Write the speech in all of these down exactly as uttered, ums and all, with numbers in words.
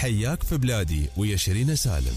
حياك في بلادي ويا شيرين سالم.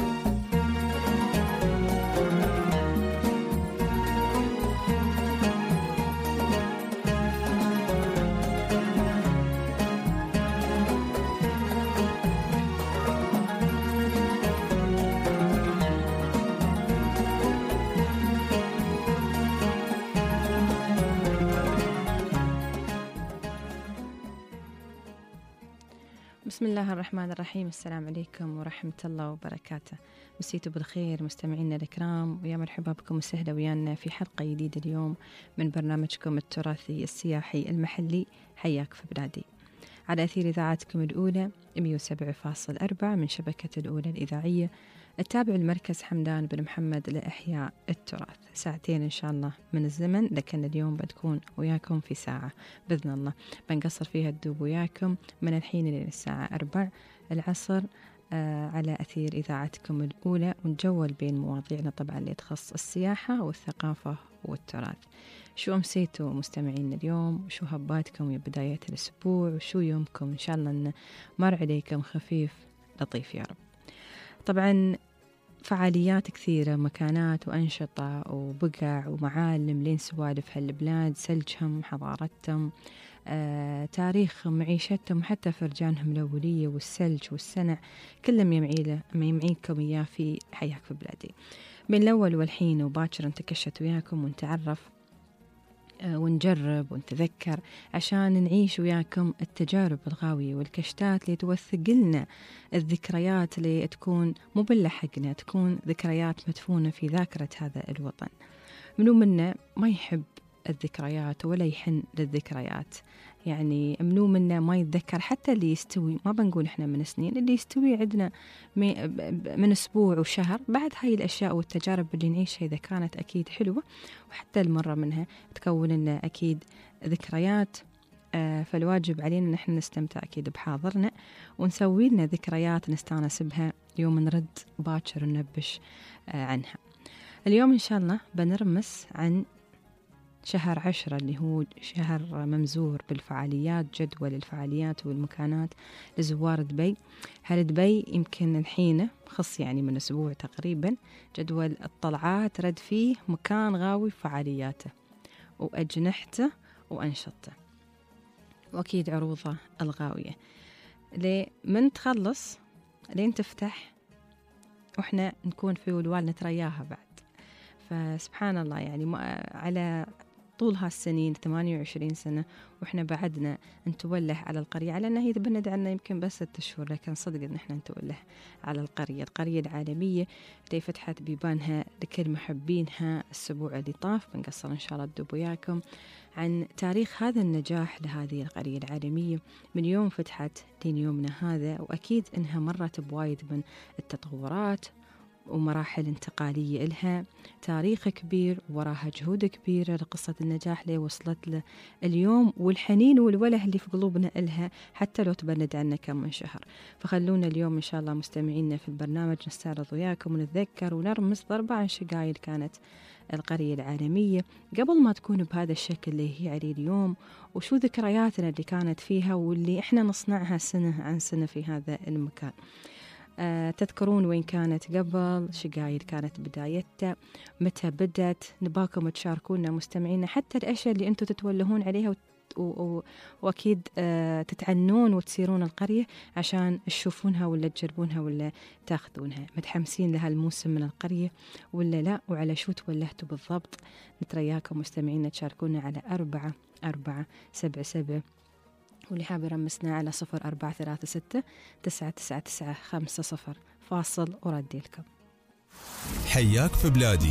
بسم الله الرحمن الرحيم. السلام عليكم ورحمة الله وبركاته. مسيتوا بالخير مستمعينا الكرام، ويا مرحبا بكم وسهلا ويانا في حلقة جديدة اليوم من برنامجكم التراثي السياحي المحلي حياك في بلادي، على أثير إذاعتكم الأولى مئة وسبعة فاصلة أربعة من شبكة الأولى الإذاعية التابع المركز حمدان بن محمد لإحياء التراث. ساعتين إن شاء الله من الزمن، لكن اليوم بتكون وياكم في ساعة بإذن الله بنقصر فيها الدوب وياكم من الحين إلى الساعة أربع العصر آه على أثير إذاعتكم الأولى، ونجول بين مواضيعنا طبعا اللي تخص السياحة والثقافة والتراث. شو أمسيتوا مستمعين اليوم؟ وشو هباتكم يا بداية الأسبوع؟ وشو يومكم؟ إن شاء الله أن مر عليكم خفيف لطيف يا رب. طبعا فعاليات كثيرة، مكانات وأنشطة وبقع ومعالم لين سوالف هالبلاد، سلجهم، حضارتهم، آه، تاريخهم، معيشتهم، حتى فرجانهم الأولية والسلج والسنع، كلهم يمعيله ما يمعيكم إياه في حياك في بلادي. بين الأول والحين وباكر نتكشت وياكم ونتعرف ونجرب ونتذكر عشان نعيش وياكم التجارب الغاوية والكشتات اللي توثق لنا الذكريات اللي تكون مو باللحقنا، تكون ذكريات مدفونة في ذاكرة هذا الوطن. منو منا ما يحب الذكريات ولا يحن للذكريات؟ يعني منو منا ما يتذكر حتى اللي يستوي، ما بنقول إحنا من سنين، اللي يستوي عندنا من أسبوع وشهر، بعد هاي الأشياء والتجارب اللي نعيشها إذا كانت أكيد حلوة وحتى المرة منها تكون لنا أكيد ذكريات. آه فالواجب علينا نحن نستمتع أكيد بحاضرنا ونسوي لنا ذكريات نستانس بها يوم نرد باكر وننبش آه عنها. اليوم إن شاء الله بنرمس عن شهر عشرة اللي هو شهر ممزور بالفعاليات، جدول الفعاليات والمكانات لزوار دبي. هل دبي يمكن الحين خص يعني من أسبوع تقريبا جدول الطلعات رد فيه مكان غاوي فعالياته وأجنحته وأنشطته، وأكيد عروضه الغاوية ليه من تخلص لين تفتح، وإحنا نكون في ولوال نترياها بعد. فسبحان الله يعني على طول هالسنين ثمانية وعشرين سنة وإحنا بعدنا نتوله على القرية، على أنها هي تبند عنا يمكن بس ست شهور، لكن صدق أن إحنا نتوله على القرية القرية العالمية اللي فتحت بيبانها لكل محبينها الأسبوع اللي طاف. بنقصر إن شاء الله الدب وياكم عن تاريخ هذا النجاح لهذه القرية العالمية من يوم فتحت لين يومنا هذا، وأكيد إنها مرت بوايد من التطورات ومراحل انتقالية إلها، تاريخ كبير وراها جهود كبيرة لقصة النجاح اللي وصلت له اليوم، والحنين والوله اللي في قلوبنا إلها حتى لو تبند عنا كم من شهر. فخلونا اليوم إن شاء الله مستمعينا في البرنامج نستعرض وياكم ونتذكر ونرمز ضربة عن شقايل كانت القرية العالمية قبل ما تكون بهذا الشكل اللي هي عليه اليوم، وشو ذكرياتنا اللي كانت فيها واللي إحنا نصنعها سنة عن سنة في هذا المكان. أه تذكرون وين كانت قبل، شقايل كانت بدايتها، متى بدت؟ نباكم تشاركونا مستمعينا حتى الأشياء اللي أنتم تتولهون عليها و... و... وأكيد أه تتعنون وتسيرون القرية عشان تشوفونها ولا تجربونها ولا تاخذونها. متحمسين لها الموسم من القرية ولا لا؟ وعلى شو تولهتوا بالضبط؟ نترياكم مستمعينا تشاركونا على أربعة أربعة سبعة سبعة، واللي حاب يرمسنا على صفر أربعة ثلاثة ستة تسعة تسعة تسعة خمسة صفر. فاصل وردي لكم. حياك في بلادي.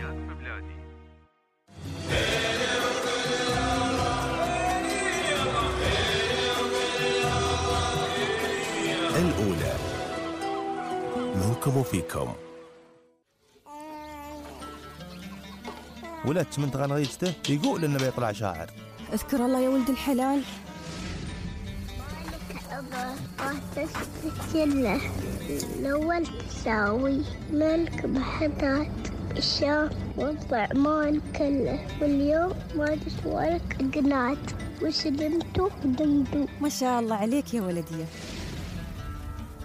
الأولى منكم وفيكم. ولدت من تغنغيجته يقول إنه بيطلع شاعر. اذكر الله يا ولد الحلال. أبا أتسجله الأول تساوي ملك بحثات الشام والطعمان كله، واليوم ما تسوالك قنات وسلمتوا دمدو. ما شاء الله عليك يا ولدي.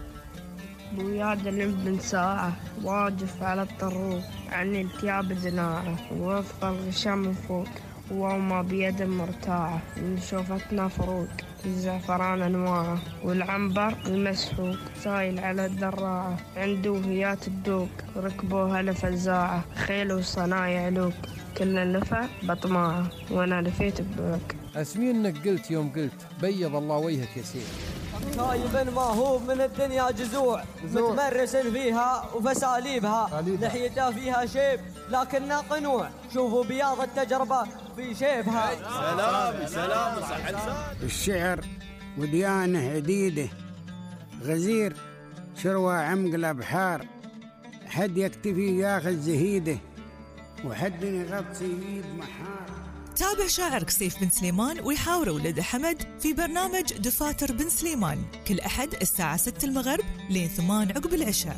بويا دلم بن ساعة واقف على الطروق عني التياب ذناعة ووفق الغشام من فوق وما بيد مرتاعة من شوفتنا فروق الزعفران أنواعه والعنبر المسحوق سايل على الدراعة عنده هيات الدوق ركبوها لفزاعة خيل وصنايع لوق كل اللفة بطماعة وانا لفيت ببوق. اسمي انك قلت يوم قلت بيض الله وجهك يا سيدي. خايب ما هو من الدنيا جزوع متمرس فيها وفساليبها لحيته فيها شيب لكنها قنوع شوفوا بياض التجربة في شيبها. سلام سلام صح لسان. الشعر وديانه عديده غزير شروى عمق الأبحار حد يكتفي ياخذ زهيده وحد يغطي سيد محار. تابع شاعرك سيف بن سليمان ويحاور ولد حمد في برنامج دفاتر بن سليمان كل أحد الساعة ستة المغرب لين ثمان عقب العشاء.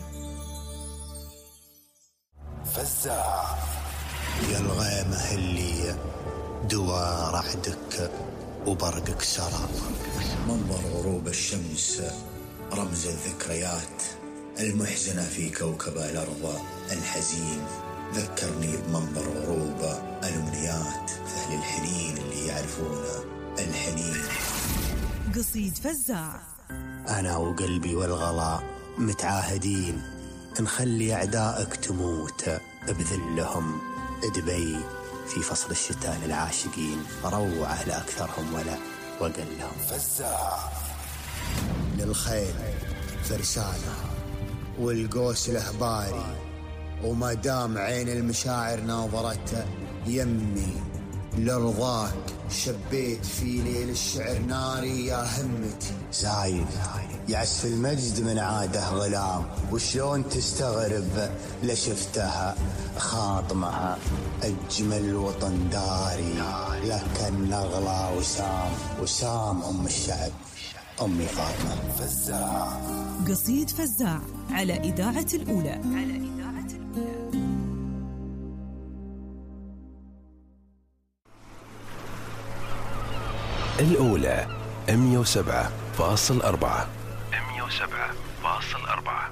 فزاع يا الغيمة اللي دوار رعدك وبرقك سرى منظر غروب الشمس رمز الذكريات المحزنة في كوكب الأرض الحزين ذكرني بمنظر غروب الأمنيات أهل الحنين اللي يعرفون الحنين. قصيد فزاع. أنا وقلبي والغلا متعاهدين نخلي أعدائك تموت بذلهم دبي في فصل الشتاء للعاشقين روعة لأكثرهم ولا وقلهم. فزاع للخيل فرسانة والقوس الأهباري وما دام عين المشاعر ناظرته يمي لرضاك شبيت في ليل الشعر ناري يا همتي. زايد يعس المجد من عاده غلام وشلون تستغرب لشفتها خاطمها أجمل وطن داري لكن نغلى وسام وسام أم الشعب أمي فاطمة. فزاع. قصيد فزاع على إذاعة الأولى. على إذاعة الأولى. الأولى مية وسبعة فاصل أربعة. مية وسبعة فاصل أربعة.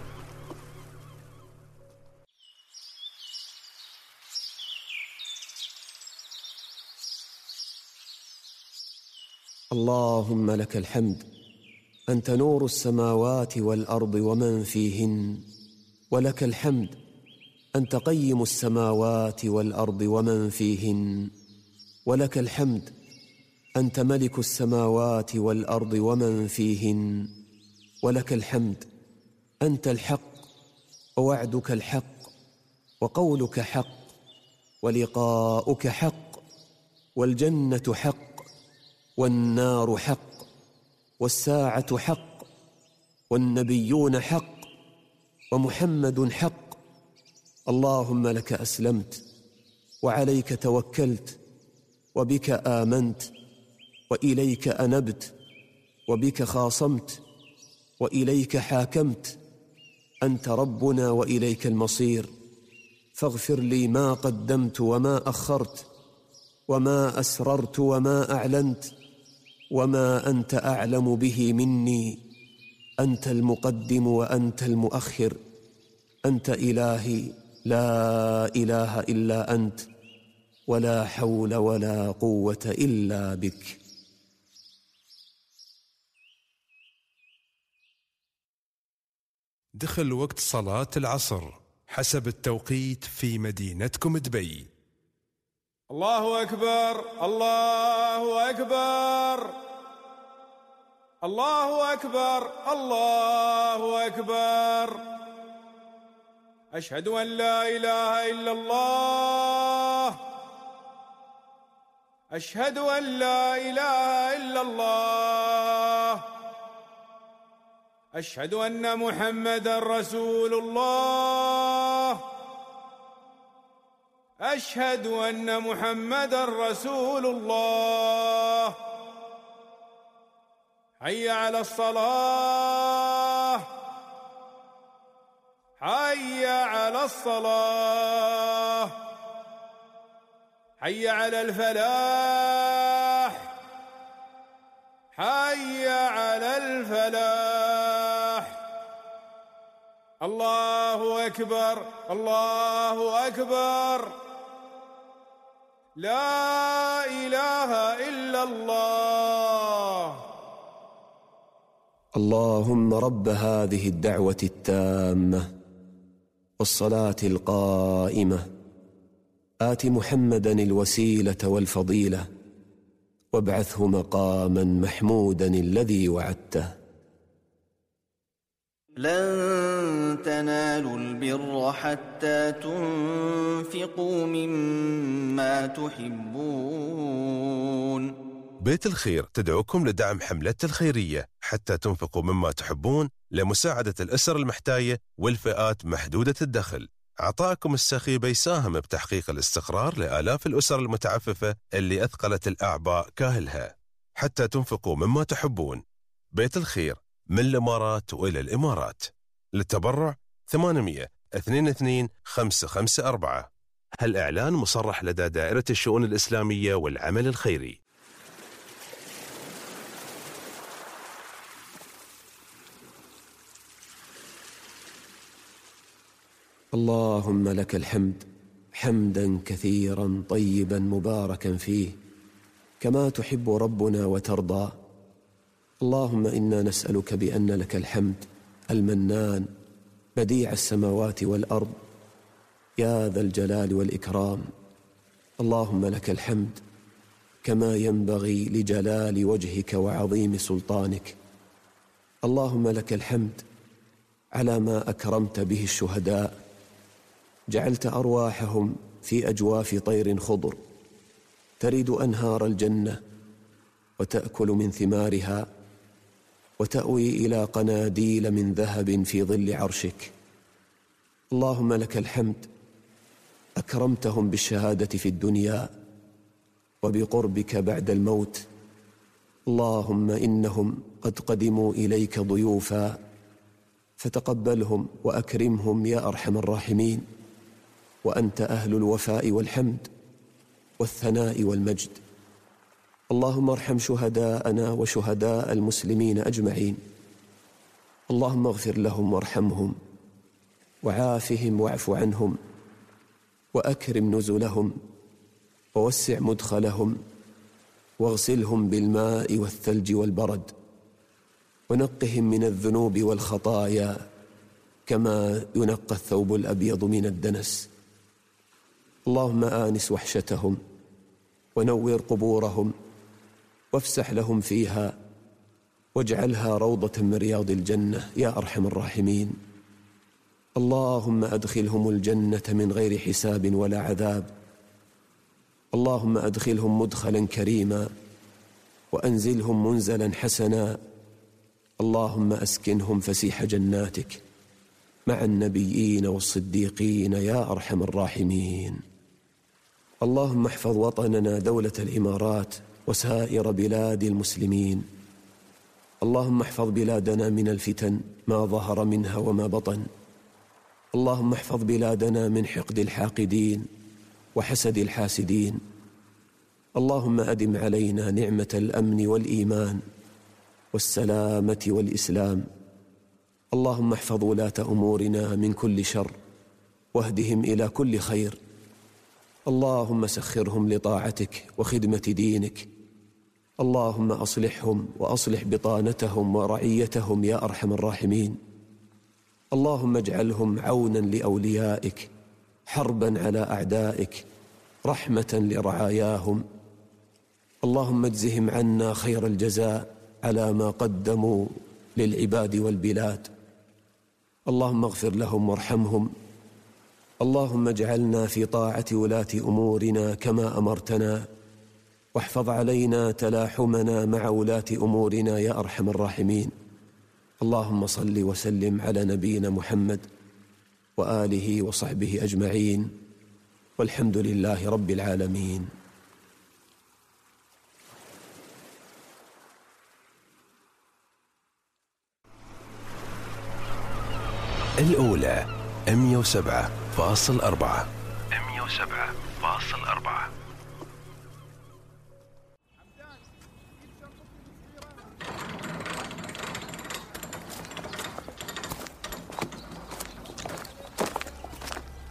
اللهم لك الحمد أنت نور السماوات والأرض ومن فيهن ولك الحمد أنت قيم السماوات والأرض ومن فيهن ولك الحمد أنت ملك السماوات والأرض ومن فيهن ولك الحمد أنت الحق ووعدك الحق وقولك حق ولقاؤك حق والجنة حق والنار حق والساعة حق والنبيون حق ومحمد حق. اللهم لك أسلمت وعليك توكلت وبك آمنت وإليك أنبت وبك خاصمت وإليك حاكمت. أنت ربنا وإليك المصير فاغفر لي ما قدمت وما أخرت وما أسررت وما أعلنت وما أنت أعلم به مني. أنت المقدم وأنت المؤخر أنت إلهي لا إله إلا أنت ولا حول ولا قوة إلا بك. دخل وقت صلاة العصر حسب التوقيت في مدينتكم دبي. الله أكبر الله أكبر الله أكبر الله أكبر أشهد أن لا إله إلا الله أشهد أن لا إله إلا الله أشهد أن محمدًا رسول الله أشهد أن محمدًا رسول الله حي على الصلاة حي على الصلاة حي على الفلاح حي على الفلاح الله أكبر الله أكبر لا إله إلا الله. اللهم رب هذه الدعوة التامة والصلاة القائمة آت محمدا الوسيلة والفضيلة وابعثه مقاما محمودا الذي وعدته. لن تنالوا البر حتى تنفقوا مما تحبون. بيت الخير تدعوكم لدعم حملة الخيرية حتى تنفقوا مما تحبون لمساعدة الأسر المحتاجة والفئات محدودة الدخل. عطاءكم السخي بيساهم بتحقيق الاستقرار لآلاف الأسر المتعففة اللي أثقلت الأعباء كاهلها. حتى تنفقوا مما تحبون. بيت الخير من الإمارات وإلى الإمارات. للتبرع ثمانمئة اثنين اثنين خمسة خمسة أربعة. هالإعلان مصرح لدى دائرة الشؤون الإسلامية والعمل الخيري. اللهم لك الحمد حمدا كثيرا طيبا مباركا فيه كما تحب ربنا وترضى. اللهم إنا نسألك بأن لك الحمد المنان بديع السماوات والأرض يا ذا الجلال والإكرام. اللهم لك الحمد كما ينبغي لجلال وجهك وعظيم سلطانك. اللهم لك الحمد على ما أكرمت به الشهداء، جعلت أرواحهم في أجواف طير خضر تريد أنهار الجنة وتأكل من ثمارها وتأوي إلى قناديل من ذهب في ظل عرشك. اللهم لك الحمد أكرمتهم بالشهادة في الدنيا وبقربك بعد الموت. اللهم إنهم قد قدموا إليك ضيوفا فتقبلهم وأكرمهم يا أرحم الراحمين، وأنت أهل الوفاء والحمد والثناء والمجد. اللهم ارحم شهداءنا وشهداء المسلمين أجمعين. اللهم اغفر لهم وارحمهم وعافهم واعف عنهم وأكرم نزلهم ووسع مدخلهم واغسلهم بالماء والثلج والبرد ونقهم من الذنوب والخطايا كما ينقى الثوب الأبيض من الدنس. اللهم آنس وحشتهم ونور قبورهم وافسح لهم فيها واجعلها روضة من رياض الجنة يا أرحم الراحمين. اللهم أدخلهم الجنة من غير حساب ولا عذاب. اللهم أدخلهم مدخلا كريما وأنزلهم منزلا حسنا. اللهم أسكنهم فسيح جناتك مع النبيين والصديقين يا أرحم الراحمين. اللهم احفظ وطننا دولة الإمارات وسائر بلاد المسلمين. اللهم احفظ بلادنا من الفتن ما ظهر منها وما بطن. اللهم احفظ بلادنا من حقد الحاقدين وحسد الحاسدين. اللهم أدم علينا نعمة الأمن والإيمان والسلامة والإسلام. اللهم احفظ ولاة أمورنا من كل شر واهدهم إلى كل خير. اللهم سخرهم لطاعتك وخدمة دينك. اللهم أصلحهم وأصلح بطانتهم ورعيتهم يا أرحم الراحمين. اللهم اجعلهم عونا لأوليائك حربا على أعدائك رحمة لرعاياهم. اللهم اجزهم عنا خير الجزاء على ما قدموا للعباد والبلاد. اللهم اغفر لهم وارحمهم. اللهم اجعلنا في طاعة ولاة أمورنا كما أمرتنا، واحفظ علينا تلاحمنا مع ولاة أمورنا يا أرحم الراحمين. اللهم صل وسلم على نبينا محمد وآله وصحبه أجمعين، والحمد لله رب العالمين. الأولى مئة وسبعة فاصل أربعة مئة وسبعة فاصل أربعة.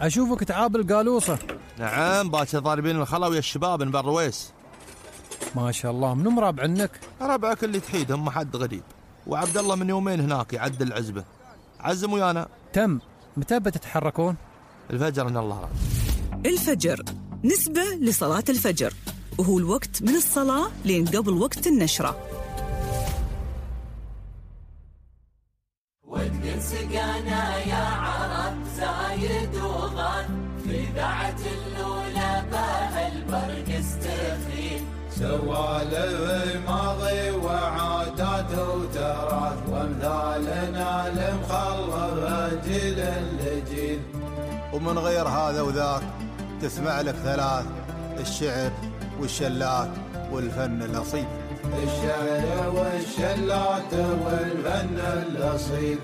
أشوفك تعاب القالوصة. نعم باكر ضاربين الخلا ويا الشباب من بالرويس. ما شاء الله. منو مرابع عنك؟ ربعك اللي تحيدهم ما حد غريب، وعبد الله من يومين هناك يعدل العزبة. عزم ويانا. تم. متى بتتحركون؟ الفجر إن الله راضي. الفجر نسبة لصلاة الفجر، وهو الوقت من الصلاة لين قبل وقت النشرة. ودن سقانا يا عرب زايد وغاد، في ذاعة اللولى باه البرق استخيل، سوالف ماضي وعادات وتراث، وامثالنا المخلف جيل لجيل. ومن غير هذا وذاك تسمع لك ثلاث: الشعر والشلات والفن الأصيل. الشعر والشلات والفن الأصيل.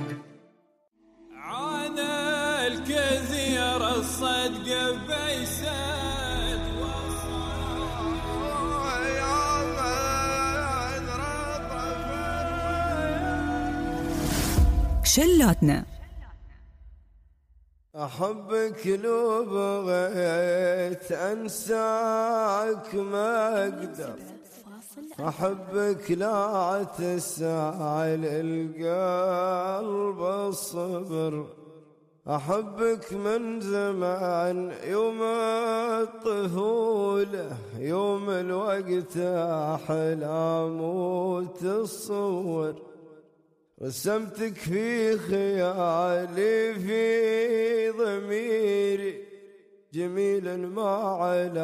عاد الكثير الصدق بيساد شلاتنا. أحبك لو بغيت أنساك ما أقدر، أحبك لا تسعل القلب الصبر، أحبك من زمان يوم الطفولة، يوم الوقت أحلام وتصور، رسمتك في خيالي في ضميري جميلا ما على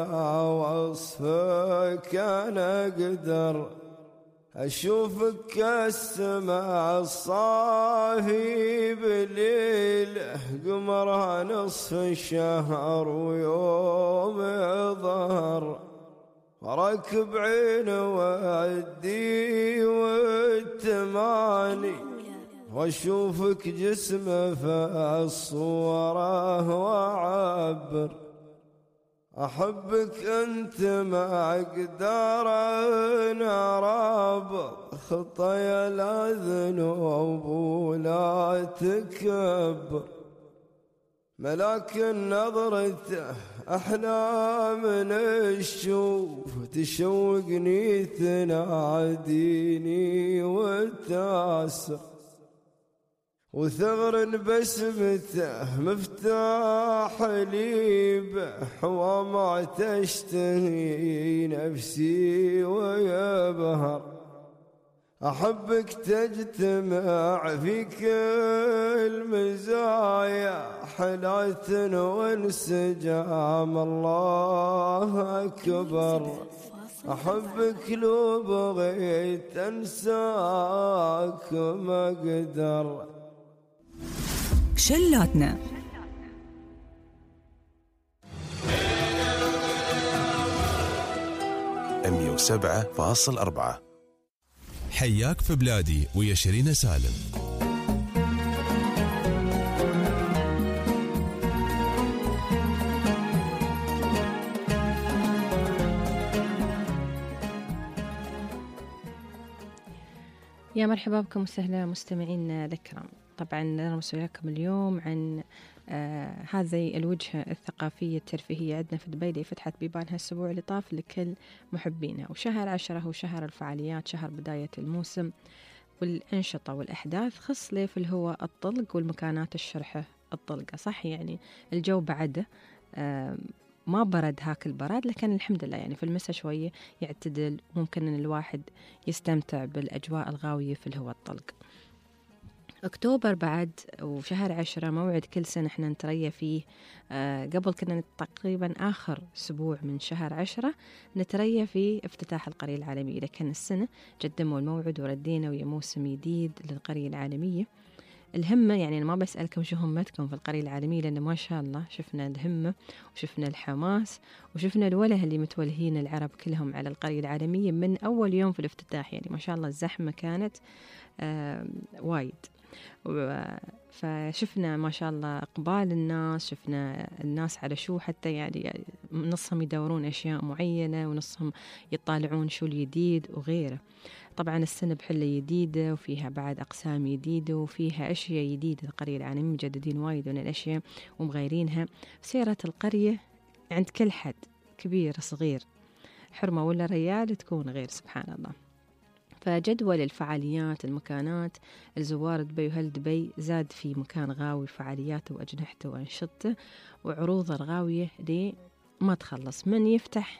وصفك أنا أقدر، أشوفك كالسماء الصافي بليل، قمرها نصف الشهر ويوم ظهر، وراكب عين ودي والتماني، واشوفك جسمه في الصورة وعبر، أحبك أنت ما أقدر نراب خطايا لا ذنوب ولا تكبر، ملاك نظرته أحلى من الشوف، تشوقني تناديني وتاسر، وثغر بسمته مفتاح ليبه، وما تشتهي نفسي ويبهر، أحبك تجتمع في كل مزايا حلاة وانسجام، الله أكبر، أحبك لو بغيت أنساك ما أقدر. شلاتنا. مية وسبعة فاصل أربعة. حياك في بلادي ويا شيرين سالم. يا مرحبا بكم وسهلا مستمعينا الكرام. طبعا نرمس وياكم اليوم عن آه هذه الوجهة الثقافية الترفيهية عندنا في دبي اللي فتحت بيبانها الأسبوع اللي طاف لكل محبينها. وشهر عشرة هو شهر الفعاليات، شهر بداية الموسم والأنشطة والأحداث، خص ليف اللي هو الطلق والمكانات الشرحة الطلقة. صح يعني الجو بعده آه ما برد هاك البرد، لكن الحمد لله يعني في المساء شوية يعتدل، ممكن أن الواحد يستمتع بالأجواء الغاوية في اللي هو الطلق. أكتوبر بعد وشهر عشرة موعد كل سنة احنا نتريا فيه. آه قبل كنا تقريبا آخر أسبوع من شهر عشرة نتريا في افتتاح القرية العالمية، لكن السنة قدموا الموعد وردينا ويا موسم جديد للقرية العالمية. الهمة يعني أنا ما بسألكم شو همتكم في القرية العالمية، لأن ما شاء الله شفنا الهمة وشفنا الحماس وشفنا الوله اللي متولهين العرب كلهم على القرية العالمية من أول يوم في الافتتاح. يعني ما شاء الله الزحمة كانت آه وايد، فشفنا ما شاء الله إقبال الناس، شفنا الناس على شو حتى يعني نصهم يدورون أشياء معينة ونصهم يطالعون شو الجديد وغيره. طبعا السنة بحلة جديدة وفيها بعد أقسام جديدة وفيها أشياء جديدة. القرية العالمية مجددين وايد من الأشياء ومغيرينها. سيرة القرية عند كل حد كبير صغير حرمة ولا ريال تكون غير، سبحان الله. فجدول الفعاليات المكانات الزوار دبي وهل دبي زاد في مكان غاوي فعالياته وأجنحته وأنشطته وعروض الغاوية دي ما تخلص، من يفتح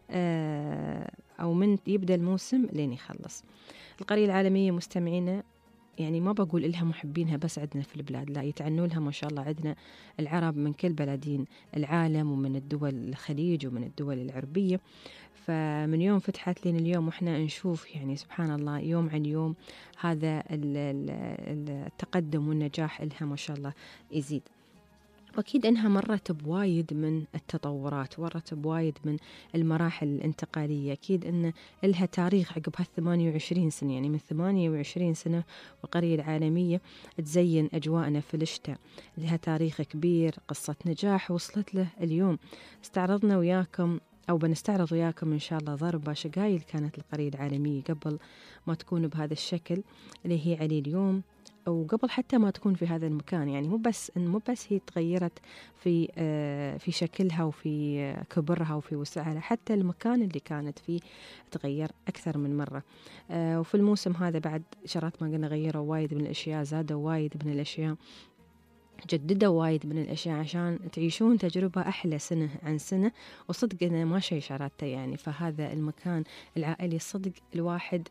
أو من يبدأ الموسم لين يخلص. القرية العالمية مستمعينا يعني ما بقول إلها محبينها بس عندنا في البلاد، لا يتعنوا لها ما شاء الله. عندنا العرب من كل بلدين العالم ومن الدول الخليج ومن الدول العربية. فمن يوم فتحت لين اليوم وإحنا نشوف يعني سبحان الله يوم عن يوم هذا التقدم والنجاح إلها ما شاء الله يزيد. وأكيد أنها مرت بوايد من التطورات، مرت بوايد من المراحل الانتقالية. أكيد أن لها تاريخ عقب هالثمانية وعشرين سنة، يعني من ثمانية وعشرين سنة والقرية العالمية تزين أجواءنا في الشتاء، لها تاريخ كبير، قصة نجاح وصلت له اليوم. استعرضنا وياكم أو بنستعرض وياكم إن شاء الله ضربة شقايل كانت القرية العالمية قبل ما تكون بهذا الشكل اللي هي عليه اليوم، أو قبل حتى ما تكون في هذا المكان. يعني مو بس إن مو بس هي تغيرت في آه في شكلها وفي آه كبرها وفي وسعها، حتى المكان اللي كانت فيه تغير أكثر من مرة. آه وفي الموسم هذا بعد شرات ما قلنا غيروا وايد من الأشياء، زادوا وايد من الأشياء، جددوا وايد من الأشياء عشان تعيشون تجربة أحلى سنة عن سنة. وصدق إنه ما شيء شراته يعني. فهذا المكان العائلي صدق الواحد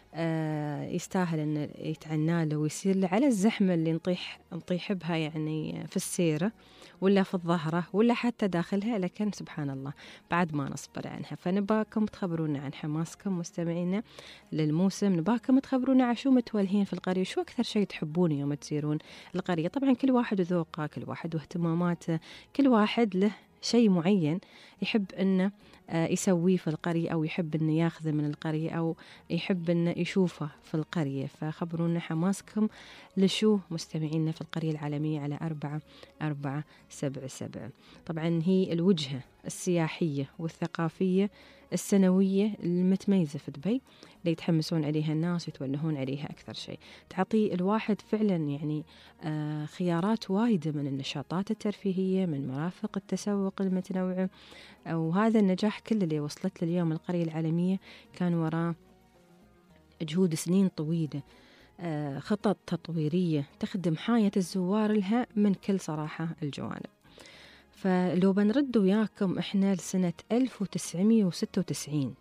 آه يستاهل أن يتعنى له ويصير له على الزحمة اللي نطيح نطيح بها يعني في السيرة ولا في الظهرة ولا حتى داخلها، لكن سبحان الله بعد ما نصبر عنها. فنباكم تخبرونا عن حماسكم مستمعينا للموسم، نباكم تخبرونا عن شو متولهين في القرية، شو أكثر شيء تحبون يوم تسيرون القرية. طبعا كل واحد وذوقه، كل واحد واهتماماته، كل واحد له شيء معين يحب أنه يسويه في القرية أو يحب أنه ياخذه من القرية أو يحب أنه يشوفه في القرية. فخبرونا حماسكم لشو مستمعينا في القرية العالمية على أربعة أربعة سبعة سبعة. طبعا هي الوجهة السياحية والثقافية السنوية المتميزة في دبي اللي يتحمسون عليها الناس ويتولهون عليها أكثر شيء. تعطي الواحد فعلا يعني آه خيارات وايدة من النشاطات الترفيهية، من مرافق التسوق المتنوعة. وهذا النجاح كله اللي وصلت له اليوم القرية العالمية كان وراء جهود سنين طويلة، آه خطط تطويرية تخدم حاجة الزوار لها من كل صراحة الجوانب. فلو بنرد وياكم إحنا لسنة ألف وتسعمية وستة وتسعين،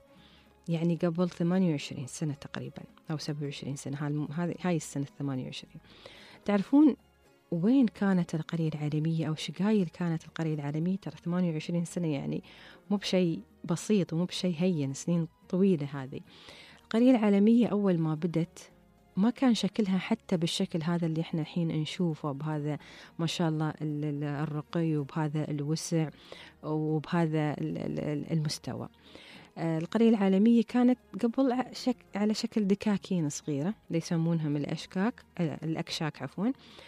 يعني قبل ثمانية وعشرين سنة تقريبا أو سبعة وعشرين سنة، هذه هاي السنة ثمانية وعشرين. تعرفون وين كانت القرية العالمية أو شقايل كانت القرية العالمية؟ ترى ثمانية وعشرين سنة يعني مو بشيء بسيط ومو بشيء هين، سنين طويلة هذه. القرية العالمية أول ما بدت ما كان شكلها حتى بالشكل هذا اللي احنا الحين نشوفه، بهذا ما شاء الله الرقي وبهذا الوسع وبهذا المستوى. القرية العالمية كانت قبل شك على شكل دكاكين صغيرة اللي يسمونهم الأشكاك الأكشاك عفوا،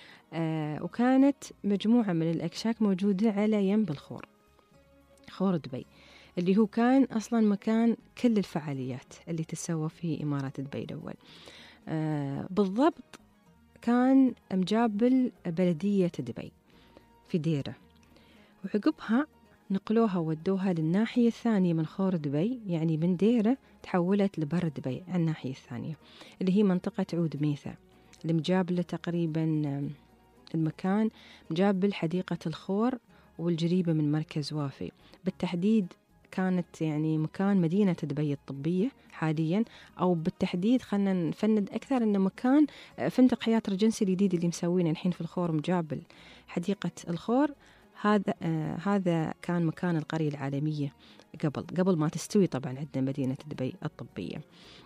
وكانت مجموعة من الأكشاك موجودة على ينب الخور، خور دبي، اللي هو كان أصلا مكان كل الفعاليات اللي تسوى في إمارات دبي الأول. آه بالضبط كان مجابل بلدية دبي في ديرة، وعقبها نقلوها ودوها للناحية الثانية من خور دبي، يعني من ديرة تحولت لبر دبي على الناحية الثانية اللي هي منطقة عود ميثا، اللي مجابلة تقريبا المكان مجابل حديقة الخور والجريبة من مركز وافي. بالتحديد كانت يعني مكان مدينة دبي الطبية حاليا، أو بالتحديد خلنا نفند أكثر إنه مكان فندق حياة رجنسي الجديد اللي مسوينه الحين في الخور مجابل حديقة الخور. هذا آه هذا كان مكان القرية العالمية قبل قبل ما تستوي طبعا عندنا مدينة دبي الطبية.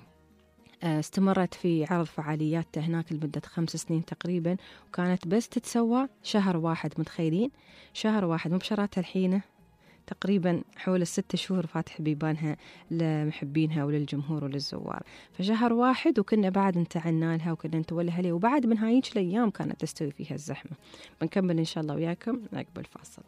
آه استمرت في عرض فعالياتها هناك لمدة خمس سنين تقريبا، وكانت بس تتسوى شهر واحد. متخيلين شهر واحد، مو بشراتها الحين تقريبا حول الست شهور فاتح بيبانها لمحبينها وللجمهور وللزوار. فشهر واحد وكنا بعد انتعنا لها وكنا نتوله عليه، وبعد من هايج الأيام كانت تستوي فيها الزحمة. بنكمل إن شاء الله وياكم عقب الفاصل.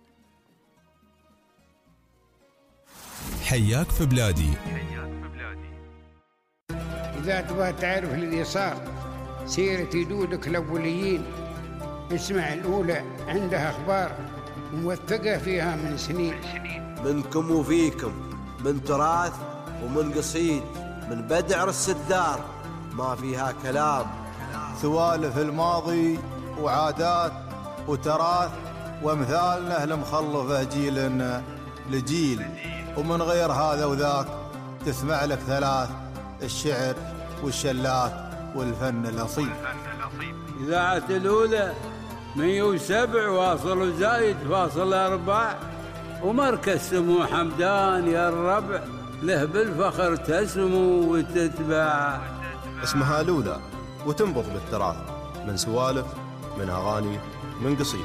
حياك في بلادي. إذا تبغى تعرف الذي صار سيرة جدودك الأوليين اسمع الأولى عندها أخبار موثقة فيها من سنين. منكم وفيكم، من تراث ومن قصيد، من بدع رس الدار ما فيها كلام. سوالف الماضي وعادات وتراث وامثالنا المخلفة جيل لجيل، ومن غير هذا وذاك تسمع لك ثلاث: الشعر والشلات والفن الأصيل. إذاعة الأولى مية وسبع واصل زايد فاصل أربع، ومركز سمو حمدان يا الربع له بالفخر تسمو وتتبع. اسمها الأولى وتنبض بالتراث، من سوالف، من أغاني، من قصيد.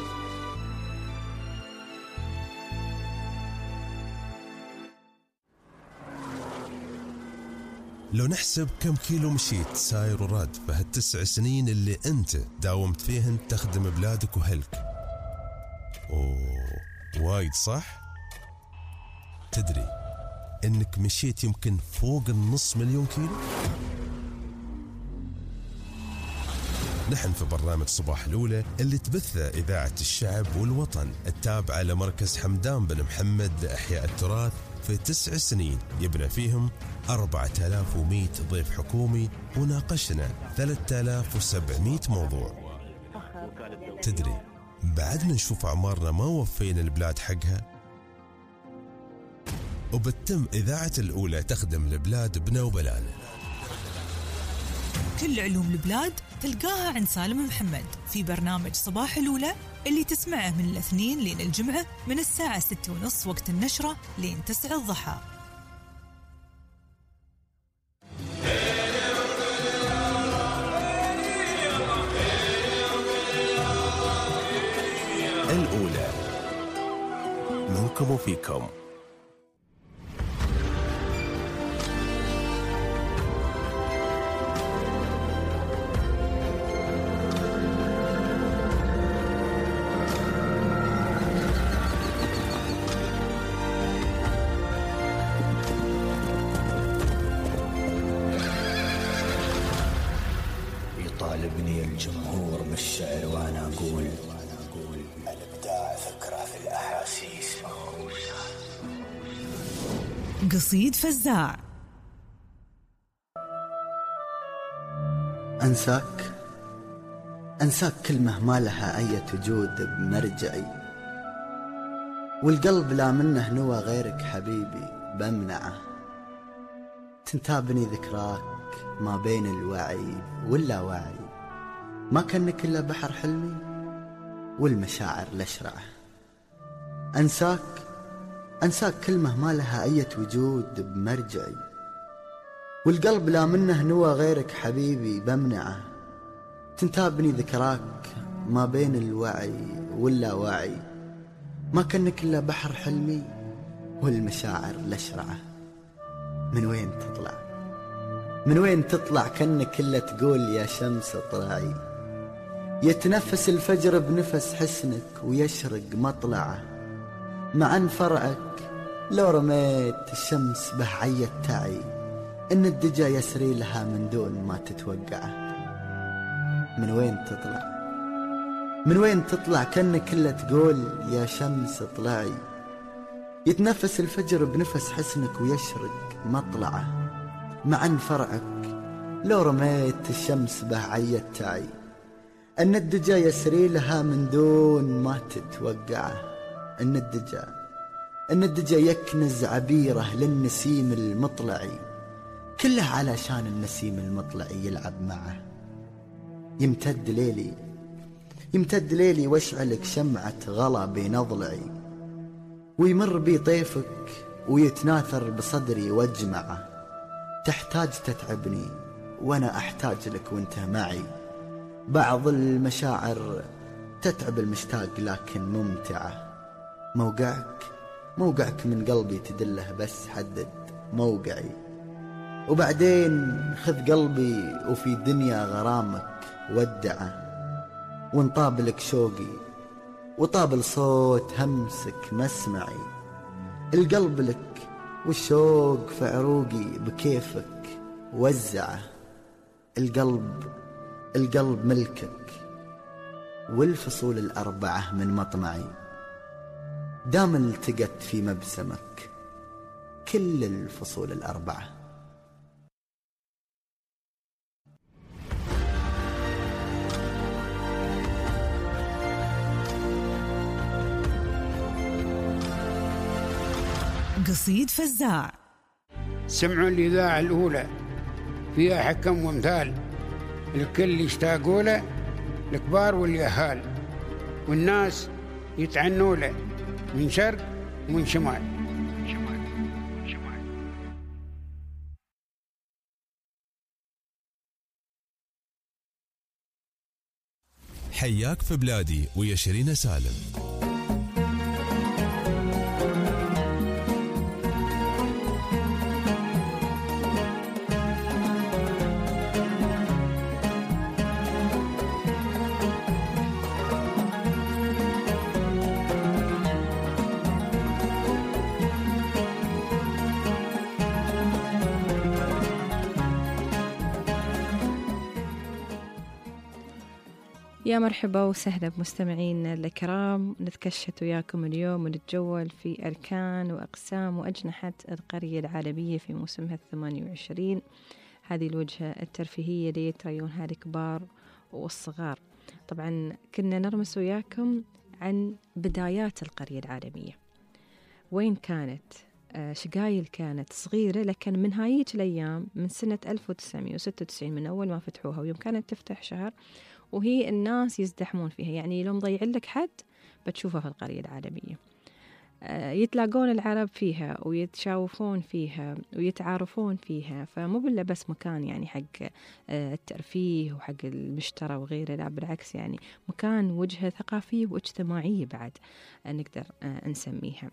لو نحسب كم كيلو مشيت ساير وراد بهالتسع سنين اللي انت داومت فيهن تخدم بلادك وهلك، اوه وايد صح؟ تدري انك مشيت يمكن فوق النص مليون كيلو؟ نحن في برنامج صباح الأولى اللي تبثه إذاعة الشعب والوطن التابعة لمركز حمدان بن محمد لإحياء التراث، في تسع سنين يبنى فيهم أربعة آلاف ومئة ضيف حكومي، وناقشنا ثلاثة آلاف وسبعمئة موضوع. تدري بعد ما نشوف أعمارنا ما وفينا البلاد حقها، وبتم إذاعة الأولى تخدم البلاد بنا وبلان. كل علوم البلاد تلقاها عند سالم محمد في برنامج صباح الأولى اللي تسمعه من الاثنين لين الجمعة من الساعة ستة ونص وقت النشرة لين تسعة الضحى. الأولى منكم وفيكم. يطالبني الجمهور بالشعر وانا اقول الابداع فكره في الاحاسيس مهووسه. قصيد فزاع. انساك انساك كلمه ما لها اي وجود بمرجعي، والقلب لا منه نوى غيرك حبيبي بمنعه. تنتابني ذكراك ما بين الوعي واللاوعي، ما كانك إلا بحر حلمي والمشاعر لشرعه. أنساك أنساك كلمة ما لها أي وجود بمرجعي، والقلب لا منه نوى غيرك حبيبي بمنعه. تنتابني ذكراك ما بين الوعي واللاوعي، ما كانك إلا بحر حلمي والمشاعر لشرعه. من وين تطلع من وين تطلع كأنك إلا تقول يا شمس اطلعي. يتنفس الفجر بنفس حسنك ويشرق مطلعه، مع أن فرعك لو رميت الشمس به عيت تعي، إن الدجا يسري لها من دون ما تتوقعه. من وين تطلع من وين تطلع كأنك إلا تقول يا شمس اطلعي. يتنفس الفجر بنفس حسنك ويشرق مطلعه، مع أن فرعك لو رميت الشمس به عيت تعي، أن الدجا يسري لها من دون ما تتوقعه. أن الدجا أن الدجا يكنز عبيره للنسيم المطلعي، كله علشان النسيم المطلعي يلعب معه. يمتد ليلي يمتد ليلي واشعلك شمعة غلا بين أضلعي، ويمر بي طيفك ويتناثر بصدري واجمعه. تحتاج تتعبني وأنا أحتاج لك وانت معي، بعض المشاعر تتعب المشتاق لكن ممتعة. موقعك موقعك من قلبي تدله، بس حدد موقعي، وبعدين خذ قلبي وفي دنيا غرامك ودعه. وانطابلك شوقي وطابل صوت همسك مسمعي، القلب لك والشوق في عروقي بكيفك وزعه. القلب القلب ملكك، والفصول الأربعة من مطمعي، دام التقت في مبسمك كل الفصول الأربعة. قصيد فزاع. سمعوا الإذاعة الأولى فيها حكم وامثال، الكل يشتاقوا له، الكبار واليهال، والناس يتعنوا له من شرق ومن شمال. حياك في بلادي ويا شيرين سالم. يا مرحبا وسهلا بمستمعين الكرام، نتكشت وياكم اليوم ونتجول في أركان وأقسام وأجنحة القرية العالمية في موسمها الثمانية وعشرين، هذه الوجهة الترفيهية اللي يتريونها الكبار والصغار. طبعا كنا نرمس وياكم عن بدايات القرية العالمية، وين كانت شقايل كانت صغيرة، لكن من هايج الأيام من سنة ألف وتسعمائة وستة وتسعين من أول ما فتحوها ويوم كانت تفتح شهر وهي الناس يزدحمون فيها، يعني لو مضيع لك حد بتشوفها في القرية العالمية. يتلاقون العرب فيها ويتشاوفون فيها ويتعارفون فيها، فمو بالله بس مكان يعني حق الترفيه وحق المشترى وغيره، لا بالعكس يعني مكان وجهة ثقافية واجتماعية بعد نقدر نسميها.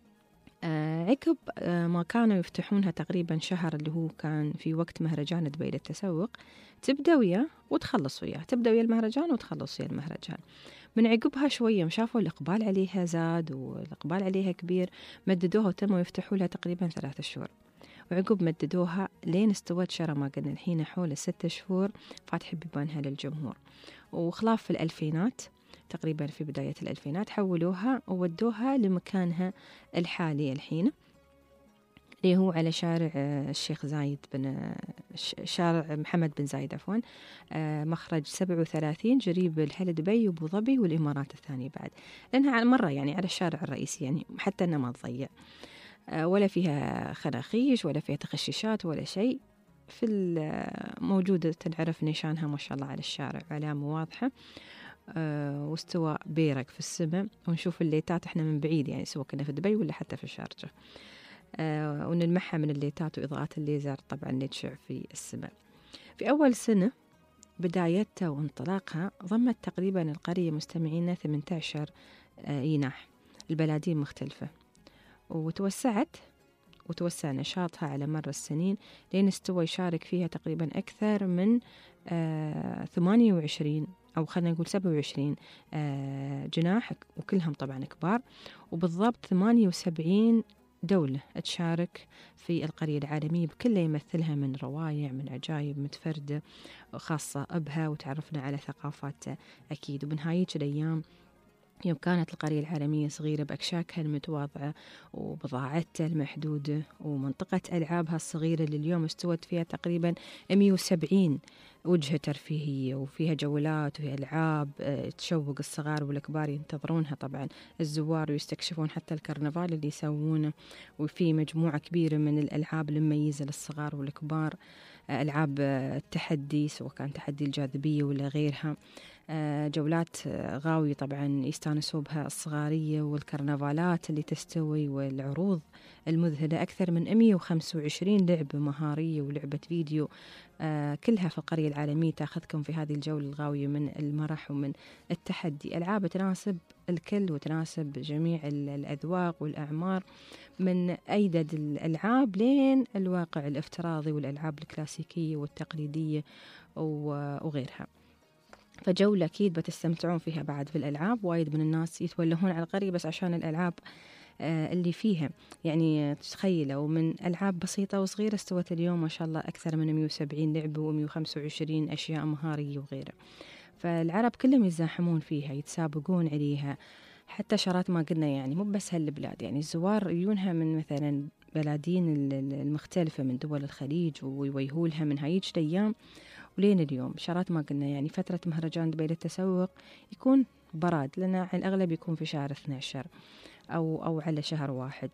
عقب ما كانوا يفتحونها تقريبا شهر، اللي هو كان في وقت مهرجان دبي للتسوق، تبدأ وياه وتخلص وياه، تبدأ ويا المهرجان وتخلص ويا المهرجان. من عقبها شوية شافوا الإقبال عليها زاد والإقبال عليها كبير، مددوها وتموا يفتحوا لها تقريبا ثلاثة شهور، وعقب مددوها لين استوت شرى ما قلنا الحين حول ستة شهور فاتح بيبانها للجمهور. وخلاف في الألفينات تقريبا في بداية الألفينات حولوها وودوها لمكانها الحالي الحين، اللي هو على شارع الشيخ زايد بن شارع محمد بن زايد عفوا، مخرج سبعة وثلاثين جريب الهل دبي وابو ظبي والإمارات الثانية بعد، لأنها على مرة يعني على الشارع الرئيسي، يعني حتى أنها ما تضيع ولا فيها خناخيش ولا فيها تخشيشات ولا شيء. في موجودة تنعرف نيشانها ما شاء الله على الشارع، علامة واضحة، أه واستواء بيرك في السماء، ونشوف الليتات احنا من بعيد يعني سواء كنا في دبي ولا حتى في الشارجة، أه ونلمحها من الليتات وإضاءات الليزر طبعا اللي تشع في السماء. في أول سنة بدايتها وانطلاقها ضمت تقريبا القرية مستمعين ثمانية عشر أه يناح البلادين مختلفة، وتوسعت وتوسع نشاطها على مر السنين لين استوى يشارك فيها تقريبا أكثر من أه ثمانية وعشرين أو خلينا نقول سبعة وعشرين آه جناح، وكلهم طبعا كبار، وبالضبط ثمانية وسبعين دولة تشارك في القرية العالمية بكل يمثلها من روايع من عجائب متفردة خاصة بها، وتعرفنا على ثقافات أكيد. ومن هايج الأيام يوم كانت القرية العالمية صغيرة بأكشاكها المتواضعة وبضاعتها المحدودة ومنطقة ألعابها الصغيرة اللي اليوم استوت فيها تقريبا مئة وسبعين وجهة ترفيهية، وفيها جولات وفيها ألعاب تشوق الصغار والكبار، ينتظرونها طبعا الزوار ويستكشفون حتى الكرنفال اللي يسوونه، وفي مجموعة كبيرة من الألعاب المميزة للصغار والكبار، ألعاب التحدي سواء كان تحدي الجاذبية ولا غيرها، جولات غاوية طبعا يستانسوا بها الصغارية، والكرنفالات اللي تستوي، والعروض المذهلة، أكثر من مئة وخمسة وعشرين لعبة مهارية ولعبة فيديو، كلها في القرية العالمية تأخذكم في هذه الجولة الغاوية من المرح ومن التحدي. ألعاب تناسب الكل وتناسب جميع الأذواق والأعمار، من أيدد الألعاب لين الواقع الافتراضي والألعاب الكلاسيكية والتقليدية وغيرها. فجولة أكيد بتستمتعون فيها بعد في الألعاب. وايد من الناس يتولهون على القرية بس عشان الألعاب اللي فيها. يعني تخيلوا من ألعاب بسيطة وصغيرة استوت اليوم ما شاء الله أكثر من مئة وسبعين لعبة ومئة وخمسة وعشرين أشياء مهارية وغيره. فالعرب كلهم يتزاحمون فيها يتسابقون عليها. حتى شرات ما قلنا يعني مو بس هالبلاد، يعني الزوار يجونها من مثلا بلادين المختلفة من دول الخليج ويويهولها من هايج الأيام ولين اليوم. شرات ما قلنا يعني فترة مهرجان دبي للتسوق يكون براد، لأن على الأغلب يكون في شهر اثنا عشر أو أو على شهر واحد،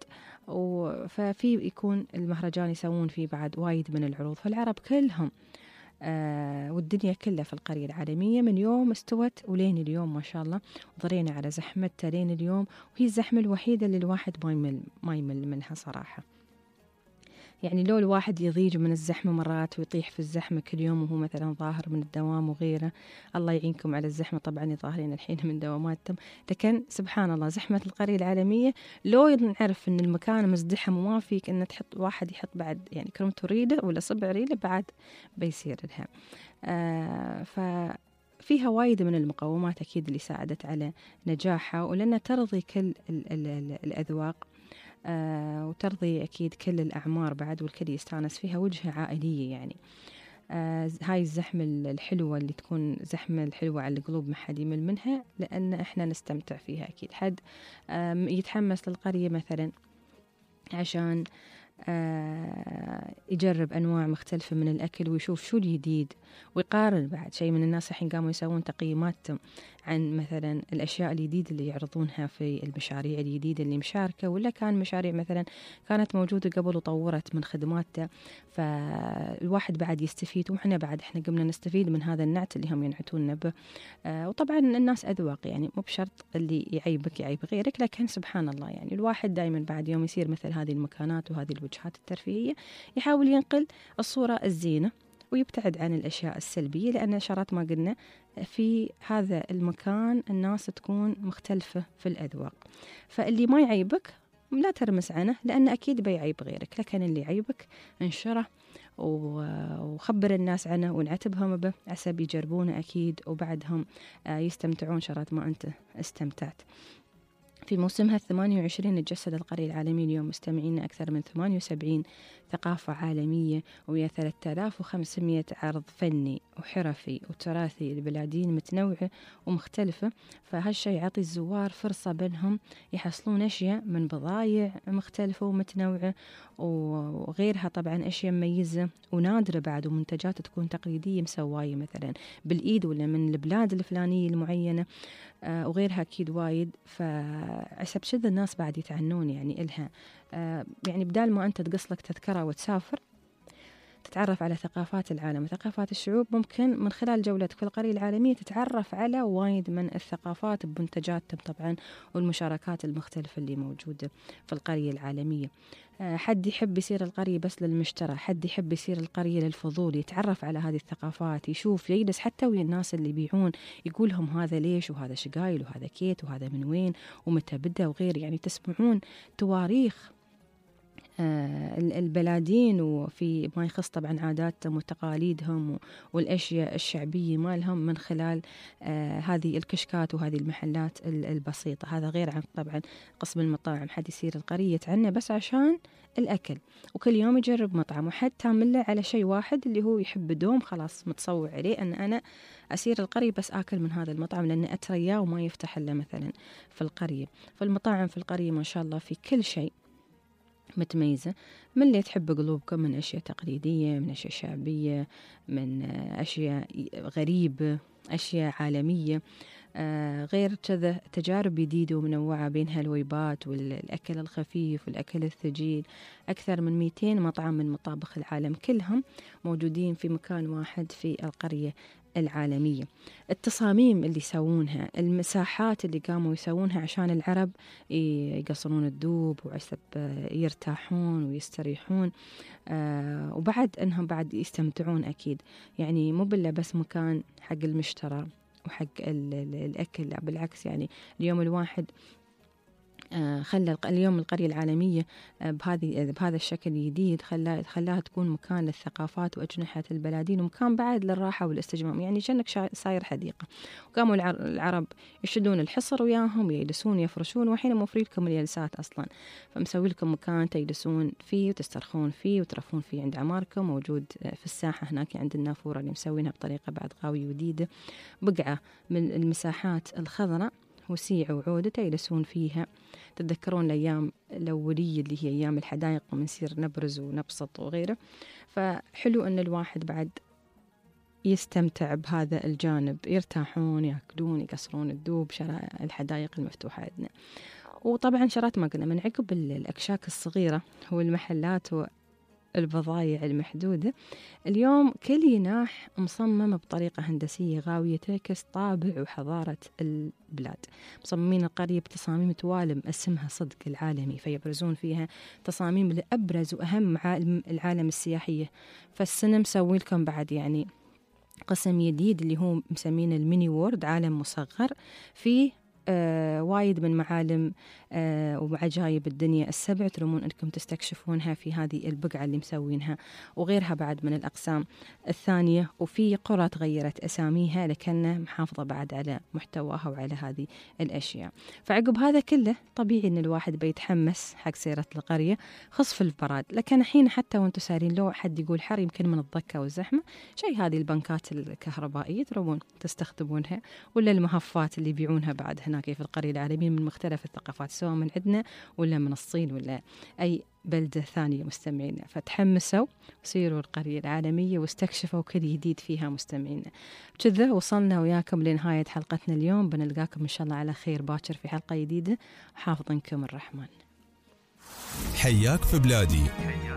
ففي يكون المهرجان يسوون فيه بعد وايد من العروض. فالعرب كلهم آه والدنيا كلها في القرية العالمية من يوم استوت ولين اليوم ما شاء الله، وضرينا على زحمتها لين اليوم، وهي الزحمة الوحيدة اللي الواحد ما يمل ما يمل منها صراحة. يعني لو الواحد يضيج من الزحمة مرات ويطيح في الزحمة كل يوم وهو مثلا ظاهر من الدوام وغيره، الله يعينكم على الزحمة طبعا ظاهرين الحين من دواماتهم، لكن سبحان الله زحمة القرية العالمية لو نعرف ان المكان مزدحم وما فيك ان تحط واحد يحط بعد يعني كرمته ريلة ولا صبع ريلة بعد بيصير لها. آه ف فيها وايد من المقومات أكيد اللي ساعدت على نجاحها، ولأنها ترضي كل ال ال ال الأذواق آه وترضي أكيد كل الأعمار بعد، والكل يستانس فيها، وجهة عائلية يعني. آه هاي الزحمة الحلوة اللي تكون زحمة الحلوة على القلوب ما حد يمل منها، لأن إحنا نستمتع فيها أكيد. حد آه يتحمس للقرية مثلا عشان آه يجرب أنواع مختلفة من الأكل ويشوف شو الجديد ويقارن. بعد شيء من الناس الحين قاموا يسوون تقييمات عن مثلا الأشياء الجديدة اللي يعرضونها في المشاريع الجديدة اللي مشاركة، ولا كان مشاريع مثلا كانت موجودة قبل وطورت من خدماتها، فالواحد بعد يستفيد، وإحنا بعد إحنا قمنا نستفيد من هذا النعت اللي هم ينعتون به. آه وطبعا الناس أذواق، يعني مو بشرط اللي يعيبك يعيب غيرك، لكن سبحان الله يعني الواحد دائما بعد يوم يصير مثل هذه المكانات وهذه الوجهات الترفيهية يحاول ينقل الصورة الزينة ويبتعد عن الأشياء السلبية، لأن شرط ما قلنا في هذا المكان الناس تكون مختلفة في الأذواق. فاللي ما يعيبك لا ترمس عنه، لأن أكيد بيعيب غيرك، لكن اللي يعيبك انشره وخبر الناس عنه ونعتبهم به عسى يجربونه أكيد، وبعدهم يستمتعون شرط ما أنت استمتعت. في موسمها الثمانية وعشرين تجسد القرية العالمية اليوم مستمعين أكثر من ثمانية وسبعين ثقافة عالمية ويا ثلاثة آلاف وخمسمئة عرض فني وحرفي وتراثي لبلادين متنوعة ومختلفة. فهالشيء يعطي الزوار فرصة بينهم يحصلون أشياء من بضايع مختلفة ومتنوعة وغيرها، طبعا أشياء مميزة ونادرة بعد، ومنتجات تكون تقليدية مسواية مثلا بالإيد ولا من البلاد الفلانية المعينة آه وغيرها أكيد وايد. فعسب شذ الناس بعد يتعنون يعني إلها آه يعني بدال ما أنت تقص لك تذكرة وتسافر تتعرف على ثقافات العالم وثقافات الشعوب، ممكن من خلال جولتك في القرية العالمية تتعرف على وايد من الثقافات بمنتجاتهم طبعا والمشاركات المختلفة اللي موجودة في القرية العالمية. حد يحب يصير القرية بس للمشترى، حد يحب يصير القرية للفضول، يتعرف على هذه الثقافات، يشوف يجلس حتى ويا الناس اللي يبيعون يقولهم هذا ليش وهذا شقايل وهذا كيت وهذا من وين ومتى بدأ وغير، يعني تسمعون تواريخ آه البلادين وفي ما يخص طبعا عاداتهم وتقاليدهم والأشياء الشعبية مالهم من خلال آه هذه الكشكات وهذه المحلات البسيطة. هذا غير عن طبعا قسم المطاعم، حد يصير القرية عنه بس عشان الأكل وكل يوم يجرب مطعم، وحد تعمله على شيء واحد اللي هو يحب دوم خلاص متصور عليه أن أنا أسير القرية بس آكل من هذا المطعم لأن أترياه وما يفتح إلا مثلا في القرية. فالمطاعم في القرية ما شاء الله في كل شيء متميزة، من اللي تحب قلوبكم، من أشياء تقليدية، من أشياء شعبية، من أشياء غريبة، أشياء عالمية، آه غير كذا تجارب جديدة ومنوعة بين هالويبات والأكل الخفيف والأكل الثقيل. أكثر من مئتين مطعم من مطابخ العالم كلهم موجودين في مكان واحد في القرية العالمية. التصاميم اللي يسوونها، المساحات اللي قاموا يسوونها عشان العرب يقصرون الدوب وعسب يرتاحون ويستريحون آه وبعد أنهم بعد يستمتعون أكيد، يعني مو بالله بس مكان حق المشترى وحق الأكل، لا بالعكس. يعني اليوم الواحد خلى اليوم القرية العالمية بهذه بهذا الشكل الجديد، خلى خلاها تكون مكان للثقافات وأجنحة البلادين، ومكان بعد للراحة والاستجمام، يعني كأنك صاير حديقة. وقاموا العرب يشدون الحصر وياهم، يجلسون يفرشون، وحين موفر لكم الجلسات أصلا، فمسوي لكم مكان تجلسون فيه وتسترخون فيه وترفون فيه عند عماركم. موجود في الساحة هناك عند النافورة اللي مسوينها بطريقة بعد قوية وجديدة، بقعة من المساحات الخضراء وسيع وعودة يجلسون فيها. تتذكرون الأيام الأولية اللي هي أيام الحدائق ومنصير نبرز ونبسط وغيره. فحلو أن الواحد بعد يستمتع بهذا الجانب، يرتاحون، يأكلون، يقصرون الدوب، شارع الحدائق المفتوحة عندنا. وطبعا شرات ما قلنا من عقب الأكشاك الصغيرة والمحلات البضائع المحدودة، اليوم كل يناح مصمم بطريقة هندسية غاوية تعكس طابع وحضارة البلاد. مصممين القرية بتصاميم توالم اسمها صدق العالمي، فيبرزون فيها تصاميم لأبرز وأهم معالم العالم السياحية. فالسنة مسوي لكم بعد يعني قسم جديد اللي هو مسمين الميني وورد، عالم مصغر فيه آه وايد من معالم آه وعجائب الدنيا السبع، ترمون أنكم تستكشفونها في هذه البقعة اللي مسوينها، وغيرها بعد من الأقسام الثانية. وفي قرى تغيرت أساميها لكنها محافظة بعد على محتواها وعلى هذه الأشياء. فعقب هذا كله طبيعي أن الواحد بيتحمس حق سيرة القرية، خصف البراد. لكن الحين حتى وانتم سارين لو حد يقول حر يمكن من الضكة والزحمة، شيء هذه البنكات الكهربائية ترون تستخدمونها، ولا المهفات اللي يبيعونها بعد هناك في القرية العالمية من مختلف الثقافات، سواء من عندنا ولا من الصين ولا أي بلدة ثانية مستمعينا. فتحمسوا وسيروا القرية العالمية واستكشفوا كل جديد فيها مستمعينا. بكذا وصلنا وياكم لنهاية حلقتنا اليوم، بنلقاكم إن شاء الله على خير باكر في حلقة جديدة. حافظنكم الرحمن. حياك في بلادي